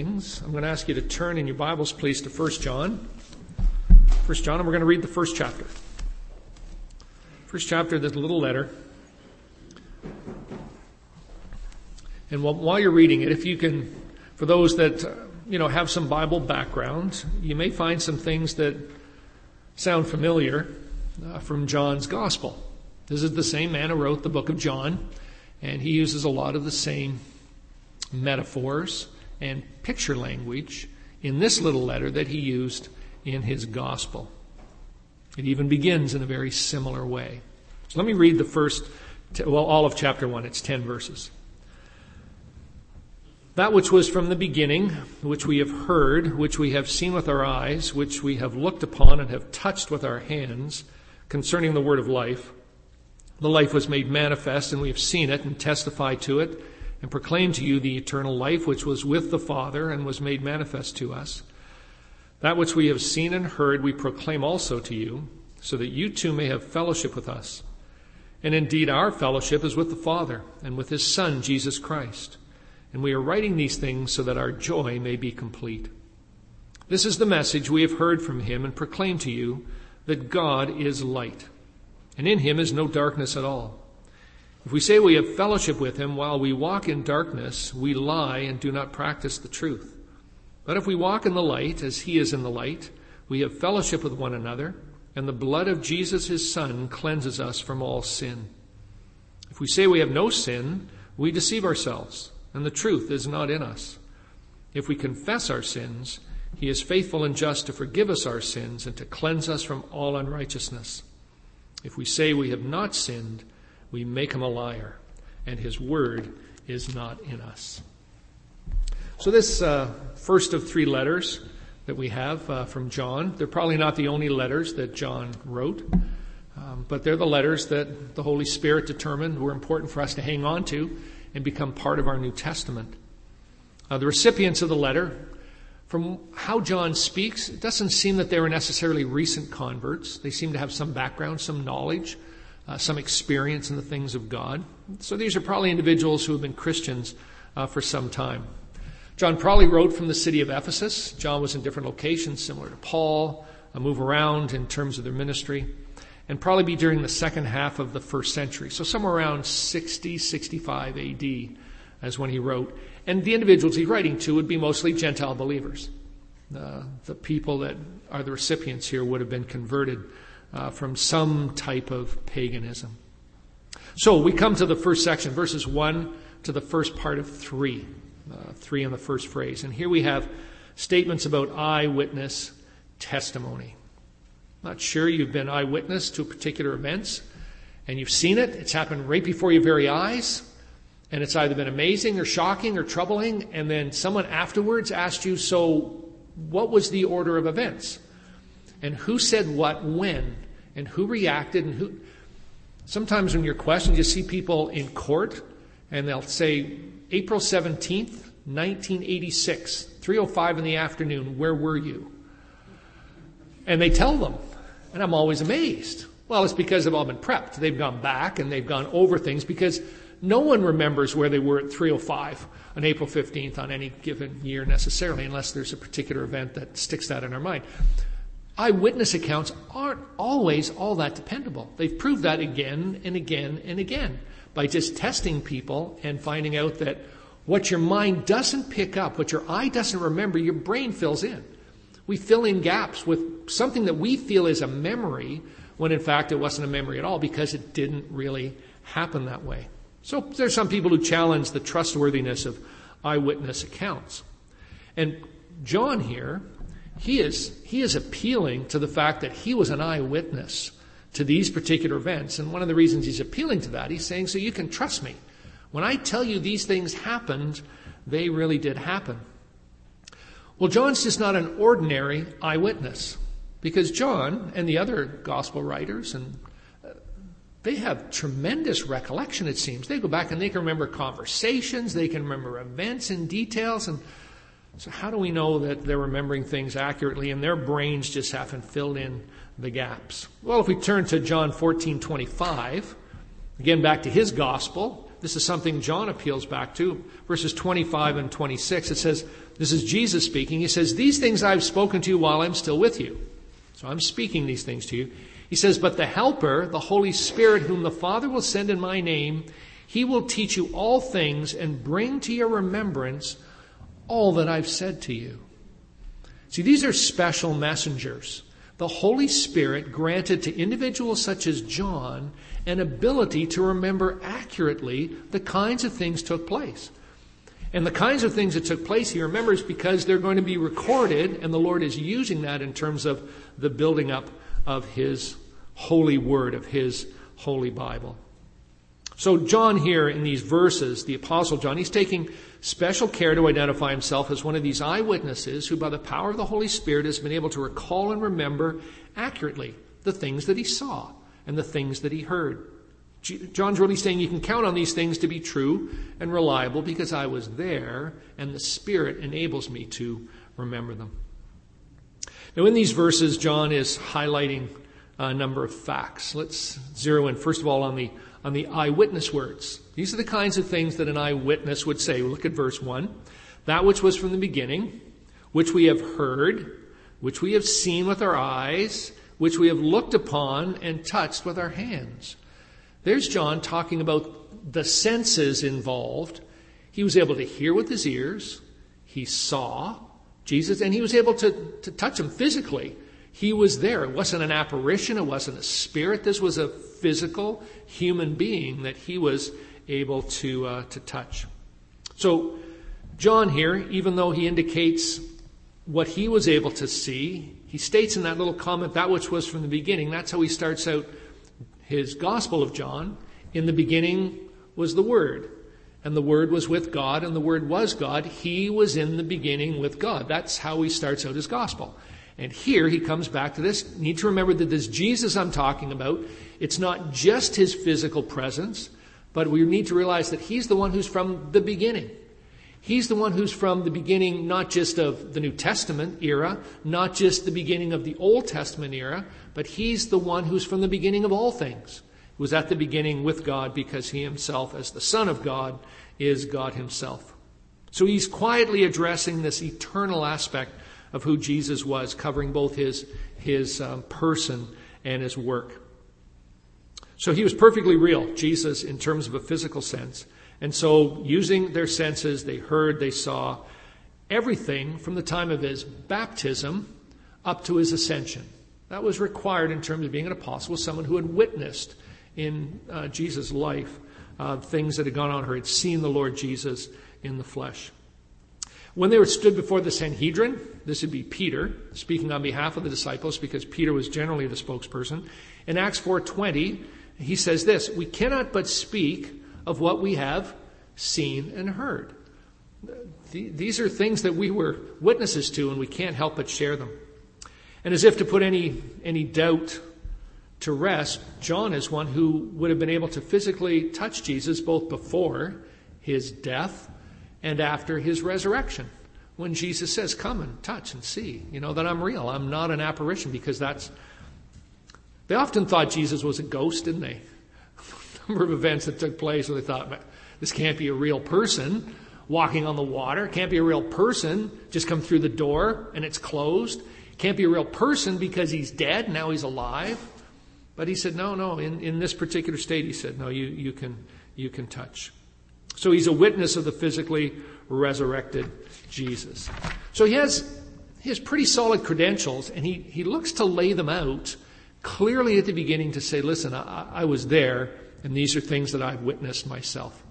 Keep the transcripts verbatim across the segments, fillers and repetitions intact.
I'm going to ask you to turn in your Bibles, please, to First John. First John, and we're going to read the first chapter. First chapter of this little letter. And while you're reading it, if you can, for those that, uh, you know, have some Bible background, you may find some things that sound familiar uh, from John's Gospel. This is the same man who wrote the book of John, and he uses a lot of the same metaphors and picture language in this little letter that he used in his gospel. It even begins in a very similar way. So let me read the first, well, all of chapter one. It's ten verses. That which was from the beginning, which we have heard, which we have seen with our eyes, which we have looked upon and have touched with our hands, concerning the word of life. The life was made manifest, and we have seen it and testify to it, and proclaim to you the eternal life which was with the Father and was made manifest to us. That which we have seen and heard we proclaim also to you, so that you too may have fellowship with us. And indeed our fellowship is with the Father and with his Son, Jesus Christ. And we are writing these things so that our joy may be complete. This is the message we have heard from him and proclaim to you, that God is light, and in him is no darkness at all. If we say we have fellowship with him while we walk in darkness, we lie and do not practice the truth. But if we walk in the light as he is in the light, we have fellowship with one another, and the blood of Jesus his Son cleanses us from all sin. If we say we have no sin, we deceive ourselves, and the truth is not in us. If we confess our sins, he is faithful and just to forgive us our sins and to cleanse us from all unrighteousness. If we say we have not sinned, we make him a liar, and his word is not in us. So this uh, first of three letters that we have uh, from John, they're probably not the only letters that John wrote, um, but they're the letters that the Holy Spirit determined were important for us to hang on to and become part of our New Testament. Uh, the recipients of the letter, from how John speaks, it doesn't seem that they were necessarily recent converts. They seem to have some background, some knowledge, Uh, some experience in the things of God. So these are probably individuals who have been Christians uh, for some time. John probably wrote from the city of Ephesus. John was in different locations, similar to Paul, uh, move around in terms of their ministry, and probably be during the second half of the first century. So somewhere around sixty, sixty-five A D is when he wrote. And the individuals he's writing to would be mostly Gentile believers. Uh, the people that are the recipients here would have been converted Uh, from some type of paganism. So we come to the first section, verses one to the first part of three. Uh, three in the first phrase. And here we have statements about eyewitness testimony. Not sure you've been eyewitness to particular events, and you've seen it. It's happened right before your very eyes, and it's either been amazing or shocking or troubling, and then someone afterwards asked you, so what was the order of events? And who said what when? And who reacted? And who? Sometimes when you're questioned, you see people in court, and they'll say, April seventeenth, nineteen eighty-six, three oh five in the afternoon, where were you? And they tell them. And I'm always amazed. Well, it's because they've all been prepped. They've gone back and they've gone over things, because no one remembers where they were at three oh five on April fifteenth on any given year necessarily, unless there's a particular event that sticks that in our mind. Eyewitness accounts aren't always all that dependable. They've proved that again and again and again by just testing people and finding out that what your mind doesn't pick up, what your eye doesn't remember, your brain fills in. We fill in gaps with something that we feel is a memory when in fact it wasn't a memory at all, because it didn't really happen that way. So there's some people who challenge the trustworthiness of eyewitness accounts. And John here, He is, he is appealing to the fact that he was an eyewitness to these particular events. And one of the reasons he's appealing to that, he's saying, so you can trust me. When I tell you these things happened, they really did happen. Well, John's just not an ordinary eyewitness, because John and the other gospel writers, and they have tremendous recollection, it seems. They go back and they can remember conversations, they can remember events and details, and so how do we know that they're remembering things accurately and their brains just haven't filled in the gaps? Well, if we turn to John fourteen twenty-five, again back to his gospel, This is something John appeals back to. Verses twenty-five and twenty-six, it says, this is Jesus speaking. He says, these things I've spoken to you while I'm still with you. So I'm speaking these things to you. He says, but the Helper, the Holy Spirit, whom the Father will send in my name, he will teach you all things and bring to your remembrance all that I've said to you. See, these are special messengers. The Holy Spirit granted to individuals such as John an ability to remember accurately the kinds of things took place. And the kinds of things that took place he remembers because they're going to be recorded, and the Lord is using that in terms of the building up of his holy word, of his holy Bible. So John here in these verses, the Apostle John, he's taking special care to identify himself as one of these eyewitnesses who by the power of the Holy Spirit has been able to recall and remember accurately the things that he saw and the things that he heard. John's really saying you can count on these things to be true and reliable because I was there and the Spirit enables me to remember them. Now in these verses, John is highlighting a number of facts. Let's zero in first of all on the on the eyewitness words. These are the kinds of things that an eyewitness would say. We'll look at verse one. That which was from the beginning, which we have heard, which we have seen with our eyes, which we have looked upon and touched with our hands. There's John talking about the senses involved. He was able to hear with his ears. He saw Jesus, and he was able to, to touch him physically. He was there. It wasn't an apparition. It wasn't a spirit. This was a physical human being that he was able to uh, to touch. So John here, even though he indicates what he was able to see, he states in that little comment, that which was from the beginning. That's how he starts out his Gospel of John. In the beginning was the Word, and the Word was with God, and the Word was God. He was in the beginning with God. That's how he starts out his Gospel. And here he comes back to this. You need to remember that this Jesus I'm talking about, it's not just his physical presence, but we need to realize that he's the one who's from the beginning. He's the one who's from the beginning, not just of the New Testament era, not just the beginning of the Old Testament era, but he's the one who's from the beginning of all things. He was at the beginning with God because he himself, as the Son of God, is God himself. So he's quietly addressing this eternal aspect of who Jesus was, covering both his, his um, person and his work. So he was perfectly real, Jesus, in terms of a physical sense. And so using their senses, they heard, they saw everything from the time of his baptism up to his ascension. That was required in terms of being an apostle, was someone who had witnessed in uh, Jesus' life uh, things that had gone on, or had seen the Lord Jesus in the flesh. When they were stood before the Sanhedrin, this would be Peter, speaking on behalf of the disciples, because Peter was generally the spokesperson. In Acts four twenty, he says this, we cannot but speak of what we have seen and heard. These are things that we were witnesses to, and we can't help but share them. And as if to put any, any doubt to rest, John is one who would have been able to physically touch Jesus both before his death and after his resurrection. When Jesus says, come and touch and see, you know, that I'm real. I'm not an apparition, because that's, they often thought Jesus was a ghost, didn't they? A number of events that took place where they thought, this can't be a real person walking on the water. It can't be a real person just come through the door and it's closed. It can't be a real person because he's dead, now he's alive. But he said, no, no, in, in this particular state, he said, no, you, you can, you can touch. So he's a witness of the physically resurrected Jesus. So he has, he has pretty solid credentials, and he, he looks to lay them out clearly at the beginning to say, listen, I, I was there, and these are things that I've witnessed myself.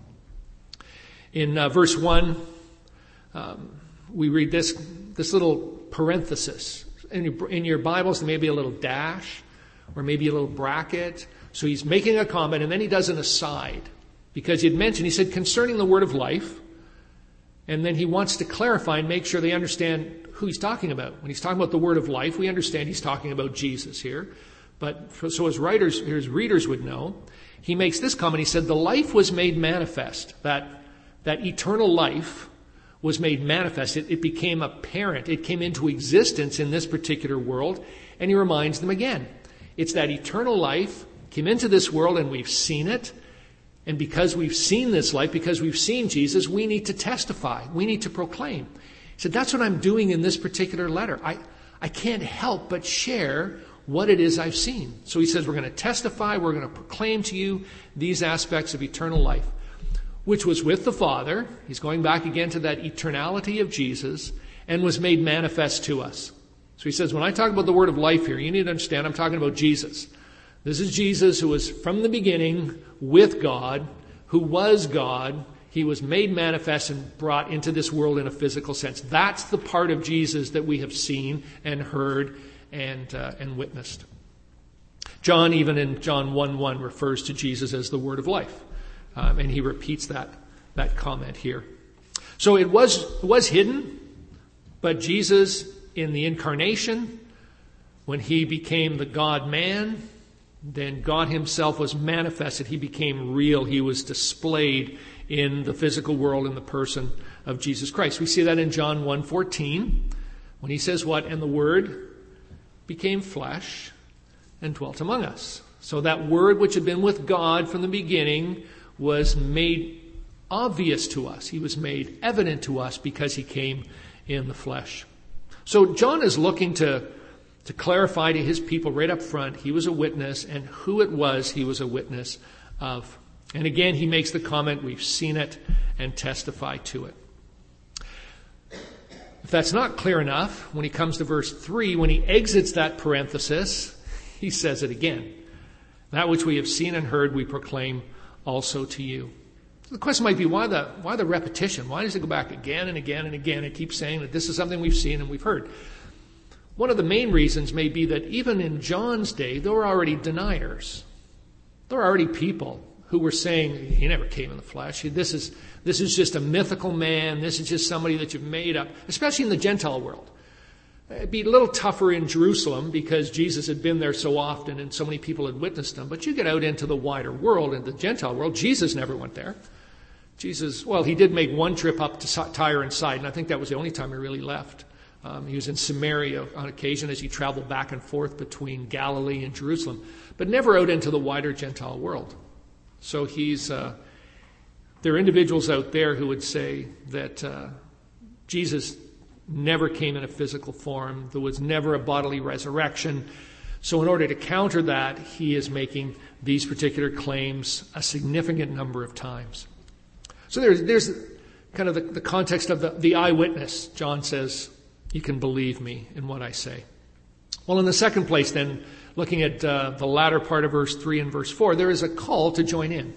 In uh, verse one, um, we read this, this little parenthesis. In your, in your Bibles, there may be a little dash or maybe a little bracket. So he's making a comment, and then he does an aside. Because he had mentioned, he said, concerning the word of life, and then he wants to clarify and make sure they understand who he's talking about. When he's talking about the word of life, we understand he's talking about Jesus here. But for, so as writers, his readers would know, he makes this comment. He said, the life was made manifest. That, that eternal life was made manifest. It, it became apparent. It came into existence in this particular world. And he reminds them again. It's that eternal life came into this world, and we've seen it. And because we've seen this life, because we've seen Jesus, we need to testify. We need to proclaim. He said, that's what I'm doing in this particular letter. I, I can't help but share what it is I've seen. So he says, we're going to testify, we're going to proclaim to you these aspects of eternal life, which was with the Father. He's going back again to that eternality of Jesus, and was made manifest to us. So he says, when I talk about the word of life here, you need to understand I'm talking about Jesus. This is Jesus who was from the beginning with God, who was God. He was made manifest and brought into this world in a physical sense. That's the part of Jesus that we have seen and heard and uh, and witnessed. John, even in John one one, refers to Jesus as the word of life. Um, and he repeats that, that comment here. So it was, was hidden, but Jesus in the incarnation, when he became the God-man, then God himself was manifested. He became real. He was displayed in the physical world in the person of Jesus Christ. We see that in John one fourteen, when he says what? And the Word became flesh and dwelt among us. So that Word which had been with God from the beginning was made obvious to us. He was made evident to us because he came in the flesh. So John is looking to, to clarify to his people right up front, he was a witness, and who it was he was a witness of. And again, he makes the comment, we've seen it and testify to it. If that's not clear enough, when he comes to verse three, when he exits that parenthesis, he says it again. That which we have seen and heard, we proclaim also to you. So the question might be, why the, why the repetition? Why does it go back again and again and again and keep saying that this is something we've seen and we've heard? One of the main reasons may be that even in John's day, there were already deniers. There were already people who were saying, he never came in the flesh. This is, this is just a mythical man. This is just somebody that you've made up, especially in the Gentile world. It'd be a little tougher in Jerusalem because Jesus had been there so often and so many people had witnessed him. But you get out into the wider world, into the Gentile world, Jesus never went there. Jesus, well, he did make one trip up to Tyre and Sidon. I think that was the only time he really left. Um, he was in Samaria on occasion as he traveled back and forth between Galilee and Jerusalem, but never out into the wider Gentile world. So he's, uh, there are individuals out there who would say that uh, Jesus never came in a physical form. There was never a bodily resurrection. So in order to counter that, he is making these particular claims a significant number of times. So there's, there's kind of the, the context of the, the eyewitness. John says, you can believe me in what I say. Well, in the second place then, looking at uh, the latter part of verse three and verse four, there is a call to join in.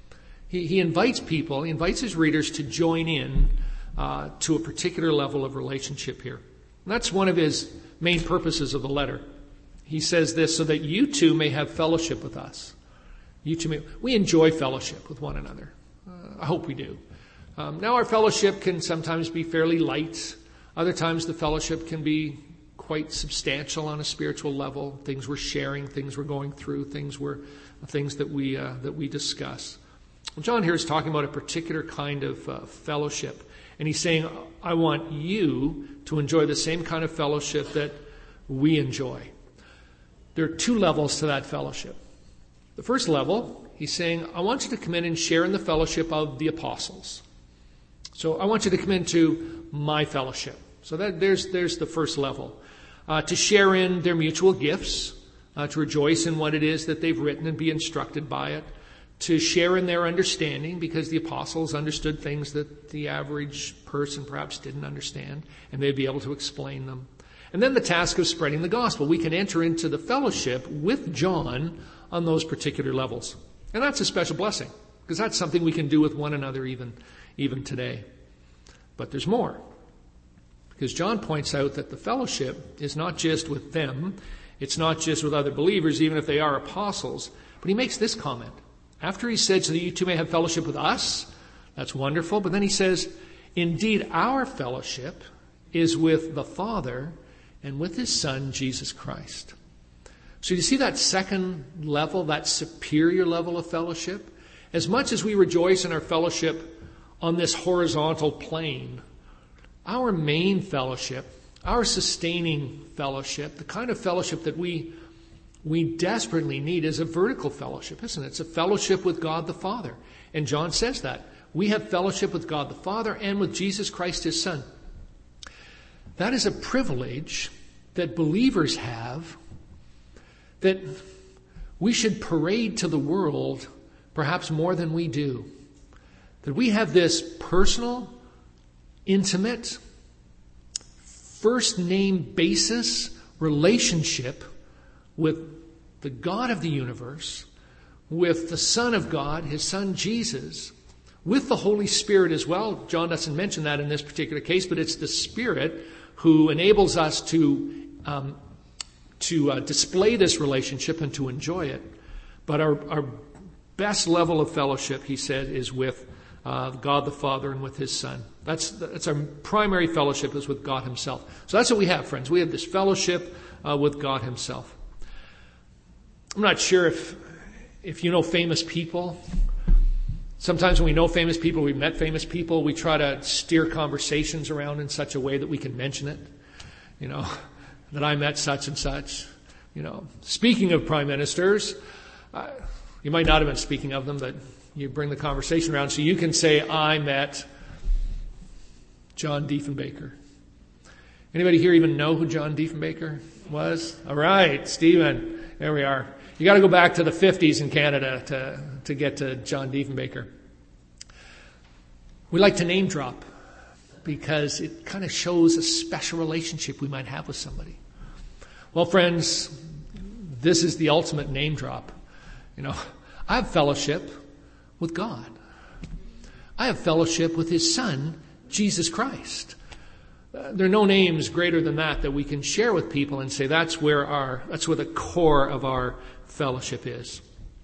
He, he invites people, he invites his readers to join in uh, to a particular level of relationship here. And that's one of his main purposes of the letter. He says this, so that you too may have fellowship with us. You too may, we enjoy fellowship with one another. Uh, I hope we do. Um, now our fellowship can sometimes be fairly light. Other times the fellowship can be quite substantial on a spiritual level. Things we're sharing, things we're going through, things we're, things that we uh, that we discuss. John here is talking about a particular kind of uh, fellowship, and he's saying, "I want you to enjoy the same kind of fellowship that we enjoy." There are two levels to that fellowship. The first level, he's saying, "I want you to come in and share in the fellowship of the apostles." So I want you to come into my fellowship. So that there's there's the first level. Uh, to share in their mutual gifts, uh, to rejoice in what it is that they've written and be instructed by it, to share in their understanding because the apostles understood things that the average person perhaps didn't understand, and they'd be able to explain them. And then the task of spreading the gospel. We can enter into the fellowship with John on those particular levels. And that's a special blessing because that's something we can do with one another even, even today. But there's more. Because John points out that the fellowship is not just with them. It's not just with other believers, even if they are apostles. But he makes this comment. After he said, so that you two may have fellowship with us, that's wonderful. But then he says, indeed, our fellowship is with the Father and with his Son, Jesus Christ. So you see that second level, that superior level of fellowship? As much as we rejoice in our fellowship on this horizontal plane, our main fellowship, our sustaining fellowship, the kind of fellowship that we we desperately need is a vertical fellowship, isn't it? It's a fellowship with God the Father. And John says that. We have fellowship with God the Father and with Jesus Christ, his Son. That is a privilege that believers have that we should parade to the world perhaps more than we do. That we have this personal, intimate, first name basis relationship with the God of the universe, with the Son of God, his Son Jesus, with the Holy Spirit as well. John doesn't mention that in this particular case, but it's the Spirit who enables us to um, to uh, display this relationship and to enjoy it. But our, our best level of fellowship, he said, is with uh, God the Father and with his Son. That's that's our primary fellowship, is with God himself. So that's what we have, friends. We have this fellowship uh, with God himself. I'm not sure if if you know famous people. Sometimes when we know famous people, we've met famous people, we try to steer conversations around in such a way that we can mention it. You know, that I met such and such. You know, speaking of prime ministers, uh, you might not have been speaking of them, but you bring the conversation around so you can say, I met John Diefenbaker. Anybody here even know who John Diefenbaker was? All right, Stephen, there we are. You got to go back to the fifties in Canada to, to get to John Diefenbaker. We like to name drop because it kind of shows a special relationship we might have with somebody. Well, friends, this is the ultimate name drop. You know, I have fellowship with God. I have fellowship with his Son, Jesus Christ. Uh, there are no names greater than that that we can share with people and say that's where our, that's where the core of our fellowship is.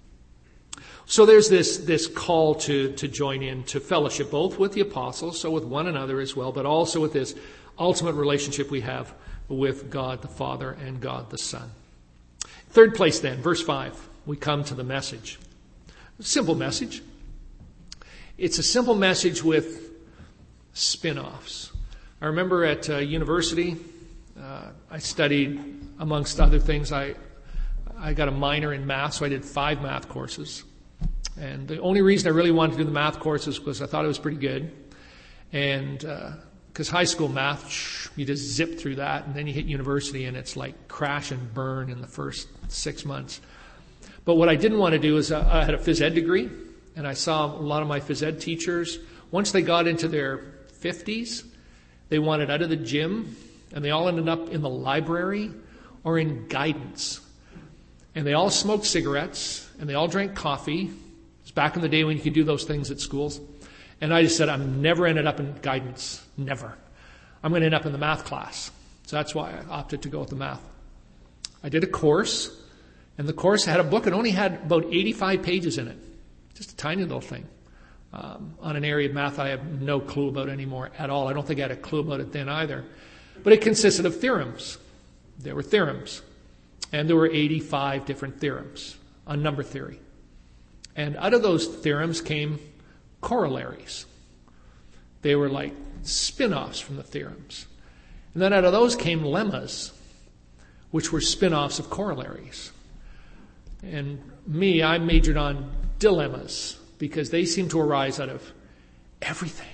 So there's this, this call to, to join in to fellowship, both with the apostles, so with one another as well, but also with this ultimate relationship we have with God the Father and God the Son. Third place then, verse five, we come to the message. Simple message. It's a simple message with spin-offs. I remember at uh, university, uh, I studied, amongst other things, I I got a minor in math, so I did five math courses. And the only reason I really wanted to do the math courses was because I thought it was pretty good. And because uh, high school math, shh, you just zip through that, and then you hit university, and it's like crash and burn in the first six months. But what I didn't want to do is uh, I had a phys ed degree, and I saw a lot of my phys ed teachers, once they got into their fifties, they wanted out of the gym, and they all ended up in the library or in guidance. And they all smoked cigarettes, and they all drank coffee. It's back in the day when you could do those things at schools. And I just said, I'm never ended up in guidance. Never. I'm going to end up in the math class. So that's why I opted to go with the math. I did a course, and the course had a book. It only had about eighty-five pages in it. Just a tiny little thing. Um, on an area of math I have no clue about anymore at all. I don't think I had a clue about it then either. But it consisted of theorems. There were theorems. And there were eighty-five different theorems on number theory. And out of those theorems came corollaries. They were like spin-offs from the theorems. And then out of those came lemmas, which were spin-offs of corollaries. And me, I majored on dilemmas because they seem to arise out of everything.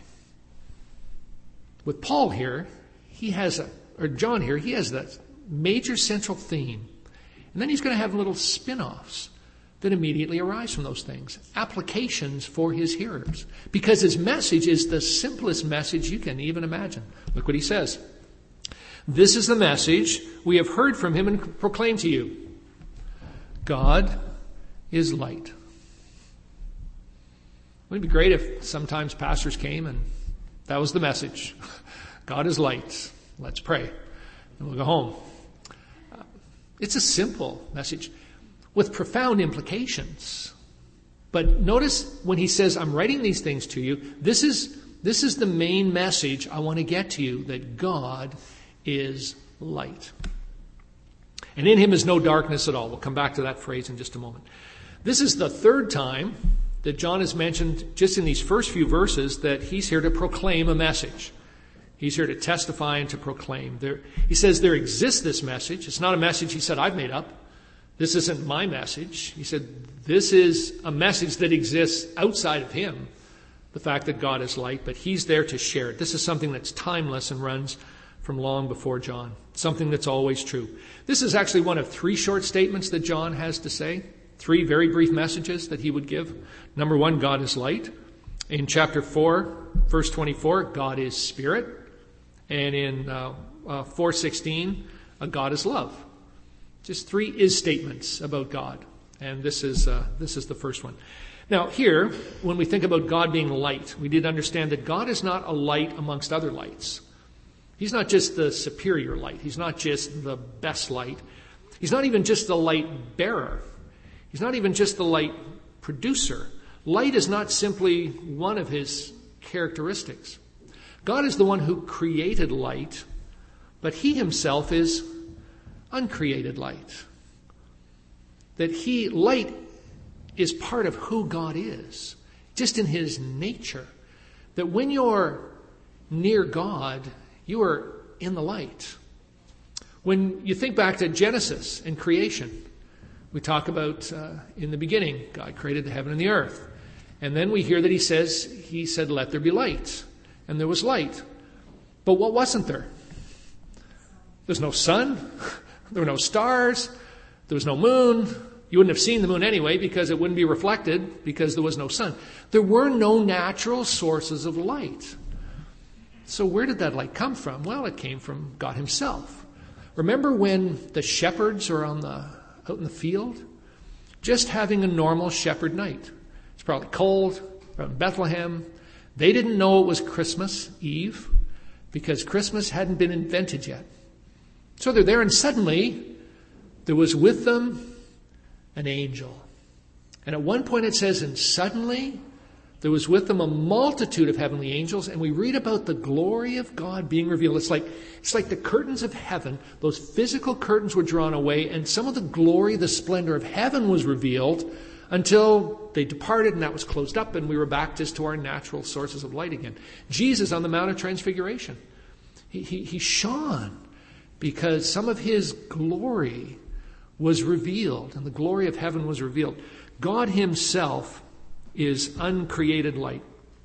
With Paul here, he has a, or John here, he has that major central theme. And then he's going to have little spin-offs that immediately arise from those things. Applications for his hearers. Because his message is the simplest message you can even imagine. Look what he says. This is the message we have heard from him and proclaimed to you. God is light. Wouldn't it be great if sometimes pastors came and that was the message. God is light. Let's pray. And we'll go home. It's a simple message with profound implications. But notice when he says, I'm writing these things to you, this is, this is the main message I want to get to you, that God is light. And in him is no darkness at all. We'll come back to that phrase in just a moment. This is the third time that John has mentioned just in these first few verses that he's here to proclaim a message. He's here to testify and to proclaim. There, he says there exists this message. It's not a message he said I've made up. This isn't my message. He said, this is a message that exists outside of him, the fact that God is light, but he's there to share it. This is something that's timeless and runs from long before John, something that's always true. This is actually one of three short statements that John has to say, three very brief messages that he would give. Number one, God is light. In chapter four, verse twenty-four, God is spirit. And in uh, uh, four sixteen, uh, God is love. Just three is statements about God. And this is uh, this is the first one. Now here, when we think about God being light, we need to understand that God is not a light amongst other lights. He's not just the superior light. He's not just the best light. He's not even just the light bearer. He's not even just the light producer. Light is not simply one of his characteristics. God is the one who created light, but he himself is uncreated light. That he, light, is part of who God is, just in his nature. That when you're near God, you are in the light. When you think back to Genesis and creation, we talk about uh, in the beginning, God created the heaven and the earth. And then we hear that he says, he said, let there be light. And there was light. But what wasn't there? There's no sun. There were no stars. There was no moon. You wouldn't have seen the moon anyway because it wouldn't be reflected because there was no sun. There were no natural sources of light. So where did that light come from? Well, it came from God himself. Remember when the shepherds are on the out in the field? Just having a normal shepherd night. It's probably cold, around Bethlehem. They didn't know it was Christmas Eve because Christmas hadn't been invented yet. So they're there and suddenly there was with them an angel. And at one point it says, and suddenly there was with them a multitude of heavenly angels, and we read about the glory of God being revealed. It's like, it's like the curtains of heaven, those physical curtains were drawn away, and some of the glory, the splendor of heaven was revealed until they departed and that was closed up and we were back just to our natural sources of light again. Jesus on the Mount of Transfiguration, he, he, he shone because some of his glory was revealed and the glory of heaven was revealed. God himself is uncreated light.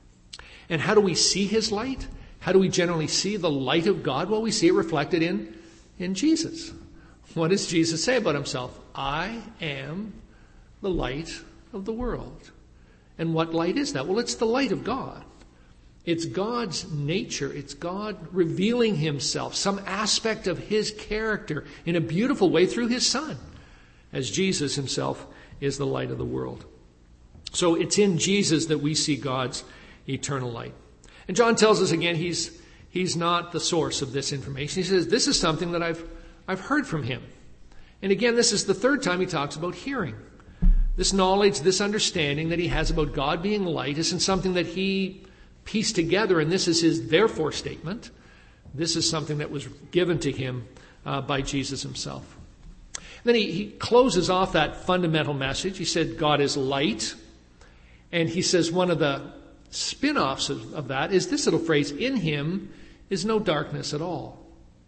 And how do we see his light? How do we generally see the light of God? Well, we see it reflected in, in Jesus. What does Jesus say about himself? I am the light of the world. And what light is that? Well, it's the light of God. It's God's nature. It's God revealing himself, some aspect of his character in a beautiful way through his Son, as Jesus himself is the light of the world. So it's in Jesus that we see God's eternal light. And John tells us again, he's he's not the source of this information. He says, this is something that I've I've heard from him. And again, this is the third time he talks about hearing. This knowledge, this understanding that he has about God being light isn't something that he pieced together, and this is his therefore statement. This is something that was given to him uh, by Jesus himself. Then he, he closes off that fundamental message. He said, God is light. And he says one of the spin-offs of, of that is this little phrase, in him is no darkness at all.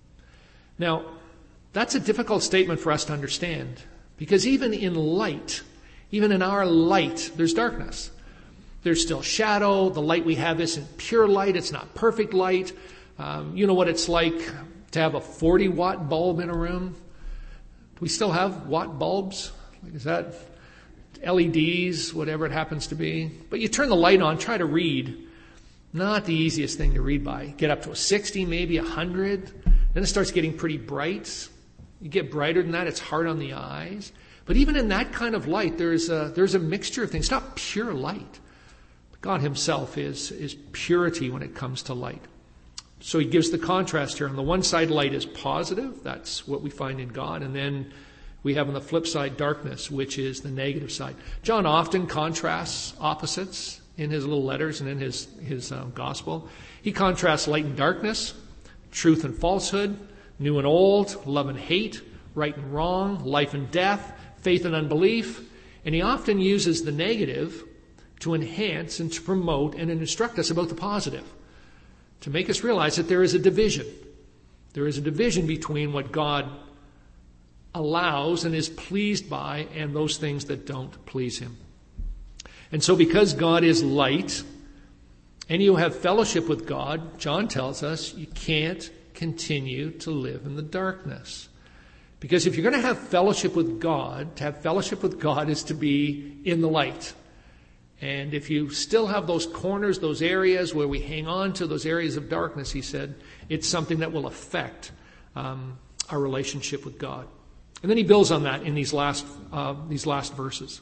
Now, that's a difficult statement for us to understand, because even in light, even in our light, there's darkness. There's still shadow. The light we have isn't pure light. It's not perfect light. Um, you know what it's like to have a forty watt bulb in a room? Do we still have watt bulbs? Like, is that L E Ds, whatever it happens to be? But you turn the light on, try to read. Not the easiest thing to read by. Get up to a sixty, maybe a one hundred. Then it starts getting pretty bright. You get brighter than that, it's hard on the eyes. But even in that kind of light, there's a, there's a mixture of things. It's not pure light. God himself is, is purity when it comes to light. So he gives the contrast here. On the one side, light is positive. That's what we find in God. And then we have on the flip side darkness, which is the negative side. John often contrasts opposites in his little letters and in his, his um, gospel. He contrasts light and darkness, truth and falsehood, new and old, love and hate, right and wrong, life and death, faith and unbelief. And he often uses the negative to enhance and to promote and instruct us about the positive, to make us realize that there is a division. There is a division between what God allows and is pleased by, and those things that don't please him. And so because God is light, and you have fellowship with God, John tells us you can't continue to live in the darkness. Because if you're going to have fellowship with God, to have fellowship with God is to be in the light. And if you still have those corners, those areas where we hang on to, those areas of darkness, he said, it's something that will affect um, our relationship with God. And then he builds on that in these last uh, these last verses.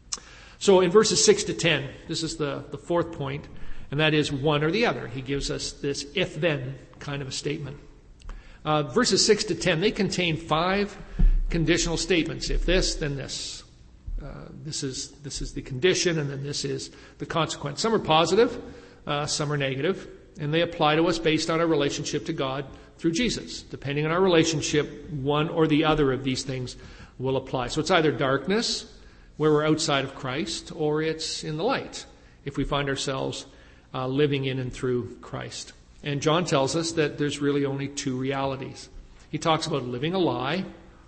So in verses six to ten, this is the, the fourth point, and that is one or the other. He gives us this if-then kind of a statement. Uh, verses six to ten, they contain five conditional statements. If this, then this. Uh, this is this is the condition, and then this is the consequence. Some are positive, uh, some are negative, and they apply to us based on our relationship to God through Jesus. Depending on our relationship, one or the other of these things will apply. So it's either darkness, where we're outside of Christ, or it's in the light, if we find ourselves uh, living in and through Christ. And John tells us that there's really only two realities. He talks about living a lie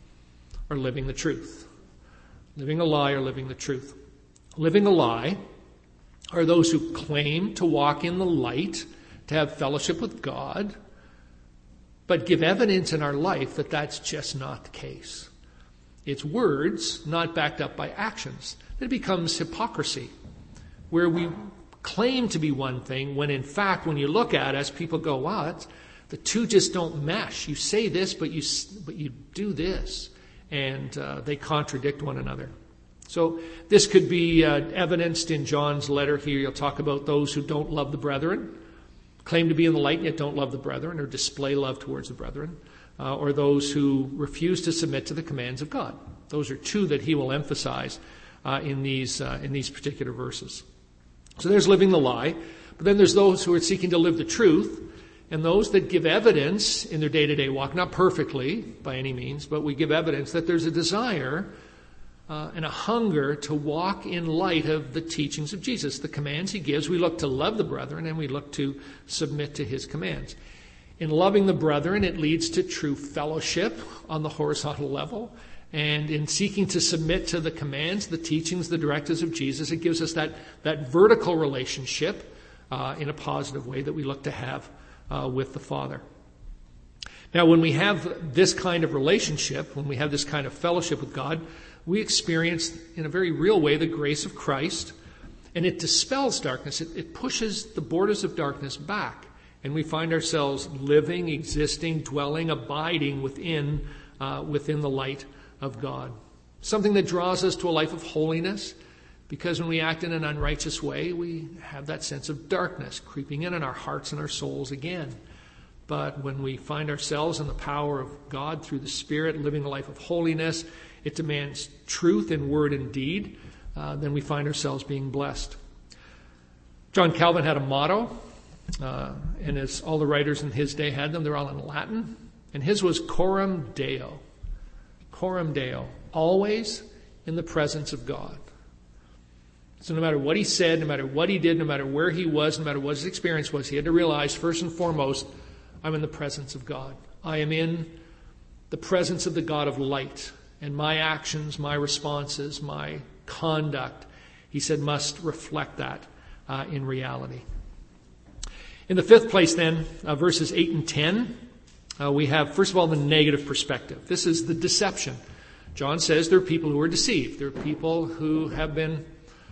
or living the truth. Living a lie or living the truth. Living a lie are those who claim to walk in the light, to have fellowship with God, but give evidence in our life that that's just not the case. It's words not backed up by actions. It becomes hypocrisy, where we claim to be one thing when in fact when you look at us, people go, wow, that's, the two just don't mesh. You say this, but you but you do this. And uh, they contradict one another. So this could be uh, evidenced in John's letter here. He'll talk about those who don't love the brethren, claim to be in the light yet don't love the brethren, or display love towards the brethren, uh, or those who refuse to submit to the commands of God. Those are two that he will emphasize uh, in these uh, in these particular verses. So there's living the lie, but then there's those who are seeking to live the truth, and those that give evidence in their day-to-day walk, not perfectly by any means, but we give evidence that there's a desire uh, and a hunger to walk in light of the teachings of Jesus, the commands he gives. We look to love the brethren, and we look to submit to his commands. In loving the brethren, it leads to true fellowship on the horizontal level. And in seeking to submit to the commands, the teachings, the directives of Jesus, it gives us that, that vertical relationship uh, in a positive way that we look to have Uh, with the Father. Now, when we have this kind of relationship, when we have this kind of fellowship with God, we experience in a very real way the grace of Christ, and it dispels darkness. It, it pushes the borders of darkness back, and we find ourselves living, existing, dwelling, abiding within uh, within the light of God. Something that draws us to a life of holiness, because when we act in an unrighteous way, we have that sense of darkness creeping in in our hearts and our souls again. But when we find ourselves in the power of God through the Spirit, living a life of holiness, it demands truth in word and deed, uh, then we find ourselves being blessed. John Calvin had a motto, uh, and as all the writers in his day had them, they're all in Latin, and his was Coram Deo. Coram Deo, always in the presence of God. So no matter what he said, no matter what he did, no matter where he was, no matter what his experience was, he had to realize, first and foremost, I'm in the presence of God. I am in the presence of the God of light. And my actions, my responses, my conduct, he said, must reflect that uh, in reality. In the fifth place then, uh, verses eight and ten, uh, we have, first of all, the negative perspective. This is the deception. John says there are people who are deceived. There are people who have been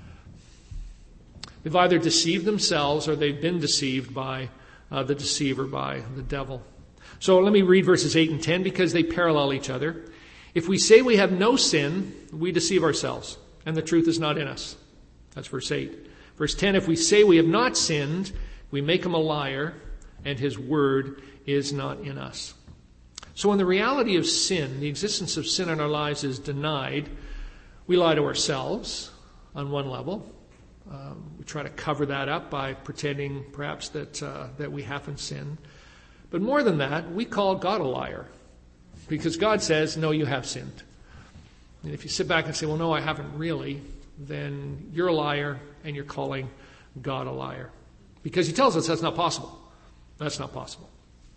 They've either deceived themselves or they've been deceived by uh, the deceiver, by the devil. So let me read verses eight and ten because they parallel each other. If we say we have no sin, we deceive ourselves, and the truth is not in us. That's verse eight. Verse ten, if we say we have not sinned, we make him a liar, and his word is not in us. So when the reality of sin, the existence of sin in our lives is denied, we lie to ourselves on one level. Um, we try to cover that up by pretending perhaps that uh, that we haven't sinned. But more than that, we call God a liar. Because God says, no, you have sinned. And if you sit back and say, well, no, I haven't really, then you're a liar and you're calling God a liar. Because he tells us that's not possible. That's not possible.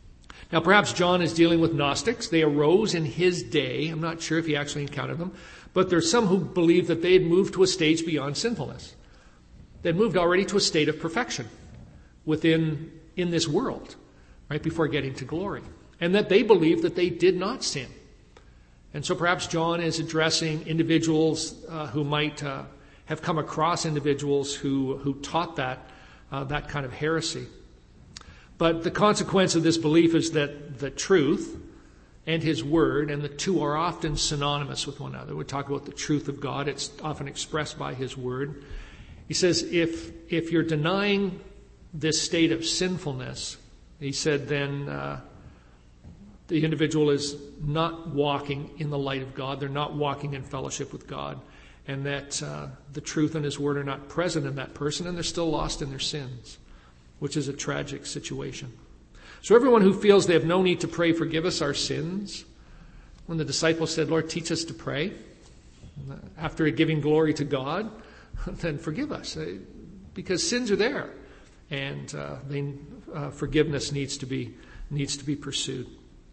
Now, perhaps John is dealing with Gnostics. They arose in his day. I'm not sure if he actually encountered them. But there's some who believe that they had moved to a stage beyond sinfulness. They had moved already to a state of perfection within in this world, right before getting to glory. And that they believed that they did not sin. And so perhaps John is addressing individuals uh, who might uh, have come across individuals who, who taught that, uh, that kind of heresy. But the consequence of this belief is that the truth and his word, and the two are often synonymous with one another. We talk about the truth of God. It's often expressed by his word. He says, if if you're denying this state of sinfulness, he said, then uh, the individual is not walking in the light of God. They're not walking in fellowship with God. And that uh, the truth and his word are not present in that person, and they're still lost in their sins, which is a tragic situation. So everyone who feels they have no need to pray, forgive us our sins, when the disciples said, Lord, teach us to pray, after giving glory to God, then forgive us, because sins are there, and uh, they, uh, forgiveness needs to be needs to be pursued.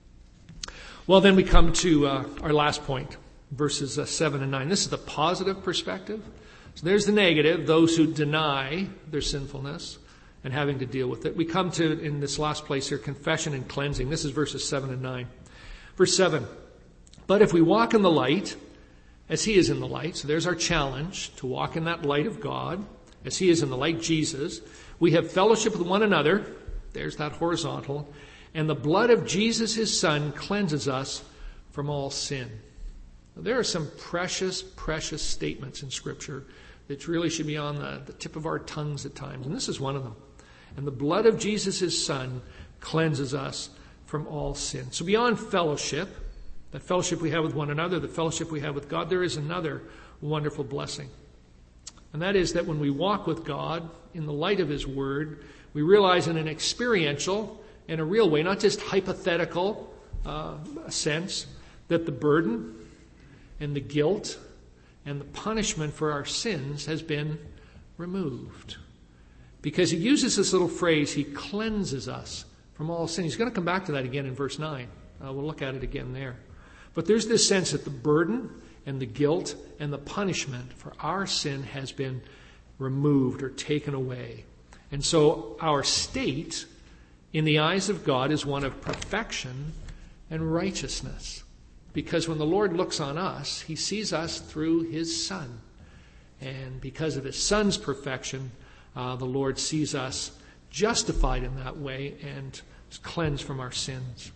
Well, then we come to uh, our last point, verses uh, seven and nine. This is the positive perspective. So there's the negative, those who deny their sinfulness and having to deal with it. We come to, in this last place here, confession and cleansing. This is verses seven and nine. Verse seven, but if we walk in the light, as he is in the light, so there's our challenge, to walk in that light of God, as he is in the light, Jesus, we have fellowship with one another, there's that horizontal, and the blood of Jesus, his son, cleanses us from all sin. Now, there are some precious, precious statements in Scripture that really should be on the, the tip of our tongues at times, and this is one of them. And the blood of Jesus, his son, cleanses us from all sin. So beyond fellowship, that fellowship we have with one another, the fellowship we have with God, there is another wonderful blessing. And that is that when we walk with God in the light of his word, we realize in an experiential and a real way, not just hypothetical uh, sense, that the burden and the guilt and the punishment for our sins has been removed. Because he uses this little phrase, he cleanses us from all sin. He's going to come back to that again in verse nine. Uh, we'll look at it again there. But there's this sense that the burden and the guilt and the punishment for our sin has been removed or taken away. And so our state in the eyes of God is one of perfection and righteousness. Because when the Lord looks on us, he sees us through his Son. And because of his Son's perfection, uh, the Lord sees us justified in that way and cleansed from our sins.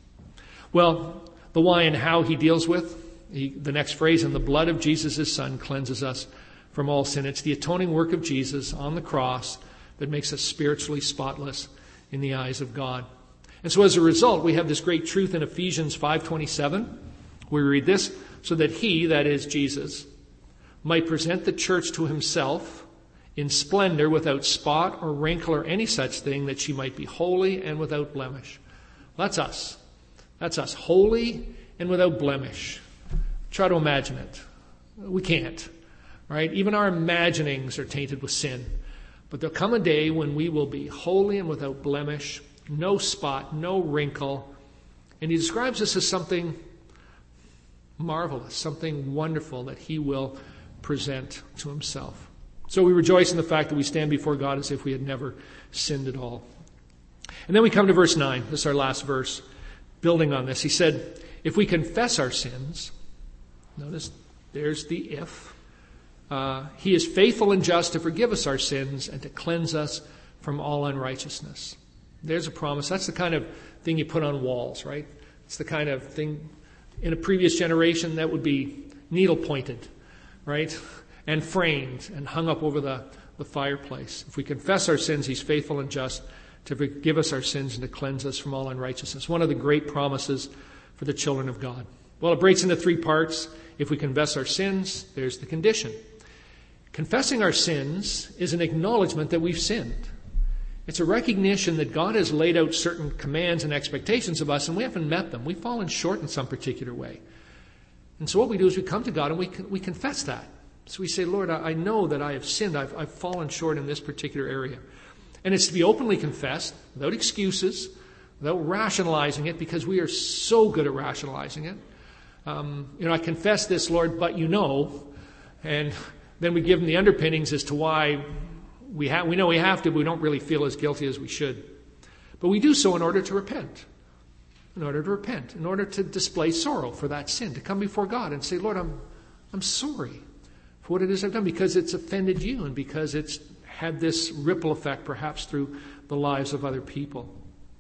Well, the why and how he deals with, he, the next phrase, and the blood of Jesus, his son, cleanses us from all sin. It's the atoning work of Jesus on the cross that makes us spiritually spotless in the eyes of God. And so as a result, we have this great truth in Ephesians five twenty-seven. We read this, so that he, that is Jesus, might present the church to himself in splendor, without spot or wrinkle or any such thing, that she might be holy and without blemish. Well, that's us. That's us, holy and without blemish. Try to imagine it. We can't, right? Even our imaginings are tainted with sin. But there'll come a day when we will be holy and without blemish, no spot, no wrinkle. And he describes this as something marvelous, something wonderful that he will present to himself. So we rejoice in the fact that we stand before God as if we had never sinned at all. And then we come to verse nine. This is our last verse. Building on this, he said, if we confess our sins, notice there's the if, uh, he is faithful and just to forgive us our sins and to cleanse us from all unrighteousness. There's a promise. That's the kind of thing you put on walls, right? It's the kind of thing in a previous generation that would be needle pointed, right? And framed and hung up over the, the fireplace. If we confess our sins, he's faithful and just to forgive us our sins and to cleanse us from all unrighteousness. One of the great promises for the children of God. Well, it breaks into three parts. If we confess our sins, there's the condition. Confessing our sins is an acknowledgement that we've sinned. It's a recognition that God has laid out certain commands and expectations of us, and we haven't met them. We've fallen short in some particular way. And so what we do is we come to God and we we confess that. So we say, Lord, I know that I have sinned. I've, I've fallen short in this particular area. And it's to be openly confessed, without excuses, without rationalizing it, because we are so good at rationalizing it. Um, you know, I confess this, Lord, but you know, and then we give him the underpinnings as to why we have, we know we have to, but we don't really feel as guilty as we should. But we do so in order to repent. In order to repent. In order to display sorrow for that sin. To come before God and say, Lord, I'm, I'm sorry for what it is I've done, because it's offended you and because it's had this ripple effect perhaps through the lives of other people.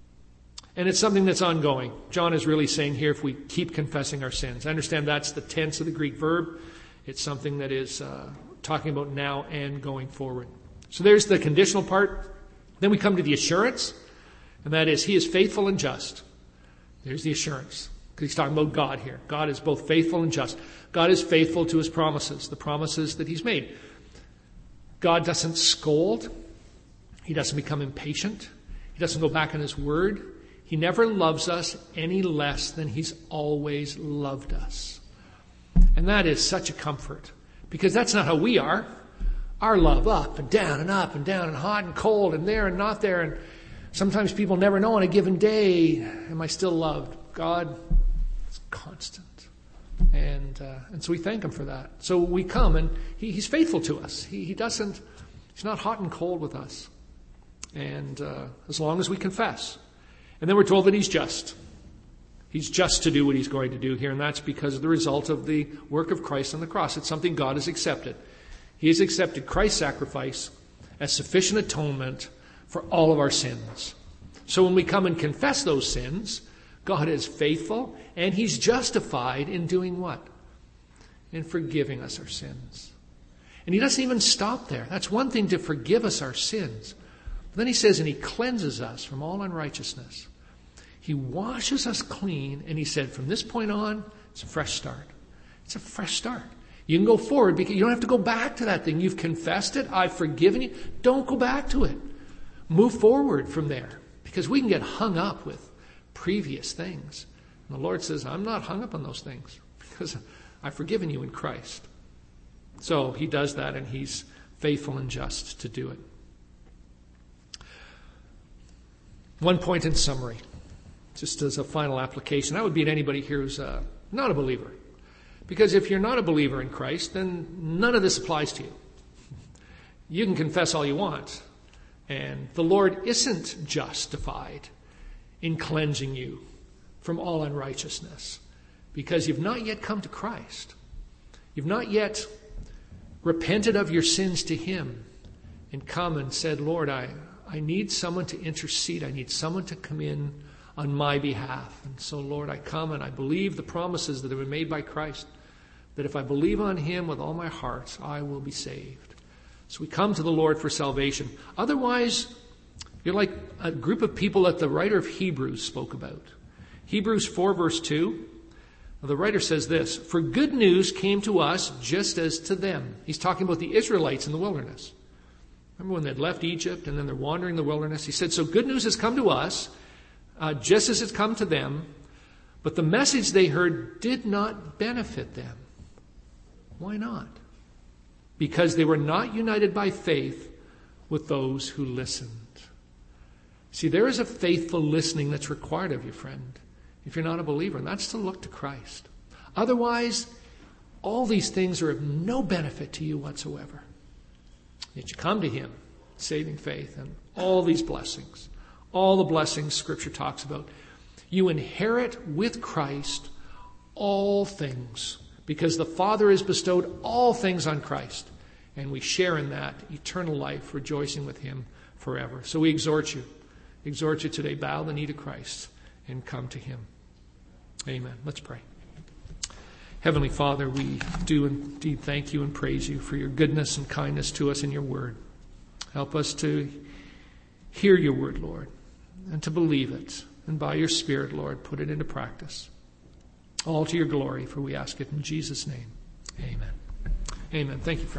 And it's something that's ongoing. John is really saying here, if we keep confessing our sins. I understand that's the tense of the Greek verb. It's something that is uh, talking about now and going forward. So there's the conditional part. Then we come to the assurance, and that is, he is faithful and just. There's the assurance, because he's talking about God here. God is both faithful and just. God is faithful to his promises, the promises that he's made. God doesn't scold. He doesn't become impatient. He doesn't go back on his word. He never loves us any less than he's always loved us. And that is such a comfort, because that's not how we are. Our love, up and down and up and down and hot and cold and there and not there. And sometimes people never know on a given day, am I still loved? God is constant. And uh, and so we thank him for that. So we come, and he, he's faithful to us. He, he doesn't, he's not hot and cold with us. And uh, as long as we confess. And then we're told that he's just. He's just to do what he's going to do here, and that's because of the result of the work of Christ on the cross. It's something God has accepted. He has accepted Christ's sacrifice as sufficient atonement for all of our sins. So when we come and confess those sins, God is faithful, and he's justified in doing what? In forgiving us our sins. And he doesn't even stop there. That's one thing, to forgive us our sins. But then he says, and he cleanses us from all unrighteousness. He washes us clean, and he said, from this point on, it's a fresh start. It's a fresh start. You can go forward, because you don't have to go back to that thing. You've confessed it. I've forgiven you. Don't go back to it. Move forward from there, because we can get hung up with previous things. And the Lord says, I'm not hung up on those things, because I've forgiven you in Christ. So he does that, and he's faithful and just to do it. One point in summary, just as a final application, I would be at anybody here who's uh, not a believer. Because if you're not a believer in Christ, then none of this applies to you. You can confess all you want, and the Lord isn't justified in cleansing you from all unrighteousness, because you've not yet come to Christ. You've not yet repented of your sins to him and come and said, Lord, I, I need someone to intercede. I need someone to come in on my behalf. And so, Lord, I come and I believe the promises that have been made by Christ, that if I believe on him with all my heart, I will be saved. So we come to the Lord for salvation. Otherwise, you're like a group of people that the writer of Hebrews spoke about. Hebrews four, verse two, the writer says this, for good news came to us just as to them. He's talking about the Israelites in the wilderness. Remember when they'd left Egypt and then they're wandering the wilderness? He said, so good news has come to us, uh, just as it's come to them, but the message they heard did not benefit them. Why not? Because they were not united by faith with those who listened. See, there is a faithful listening that's required of you, friend, if you're not a believer, and that's to look to Christ. Otherwise, all these things are of no benefit to you whatsoever. Yet you come to him, saving faith, and all these blessings, all the blessings Scripture talks about. You inherit with Christ all things, because the Father has bestowed all things on Christ, and we share in that eternal life, rejoicing with him forever. So we exhort you, exhort you today, bow the knee to Christ and come to him. Amen. Let's pray. Heavenly Father, we do indeed thank you and praise you for your goodness and kindness to us in your word. Help us to hear your word, Lord, and to believe it, and by your Spirit, Lord, put it into practice. All to your glory, for we ask it in Jesus' name. Amen. Amen. Thank you, friend.